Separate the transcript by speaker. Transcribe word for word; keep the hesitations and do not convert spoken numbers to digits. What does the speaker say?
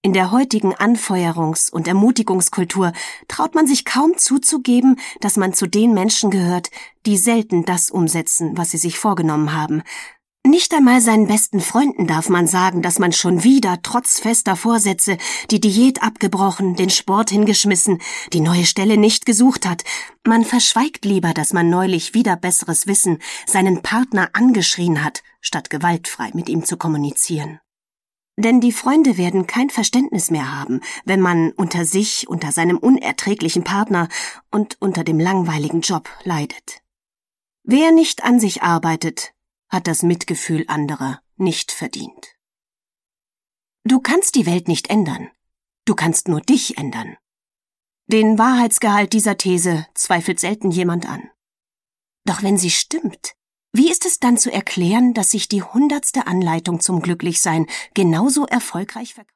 Speaker 1: In der heutigen Anfeuerungs- und Ermutigungskultur traut man sich kaum zuzugeben, dass man zu den Menschen gehört, die selten das umsetzen, was sie sich vorgenommen haben. Nicht einmal seinen besten Freunden darf man sagen, dass man schon wieder trotz fester Vorsätze die Diät abgebrochen, den Sport hingeschmissen, die neue Stelle nicht gesucht hat. Man verschweigt lieber, dass man neulich wieder besseres Wissen seinen Partner angeschrien hat, statt gewaltfrei mit ihm zu kommunizieren. Denn die Freunde werden kein Verständnis mehr haben, wenn man unter sich, unter seinem unerträglichen Partner und unter dem langweiligen Job leidet. Wer nicht an sich arbeitet, hat das Mitgefühl anderer nicht verdient. Du kannst die Welt nicht ändern. Du kannst nur dich ändern. Den Wahrheitsgehalt dieser These zweifelt selten jemand an. Doch wenn sie stimmt, wie ist es dann zu erklären, dass sich die hundertste Anleitung zum Glücklichsein genauso erfolgreich verkauft?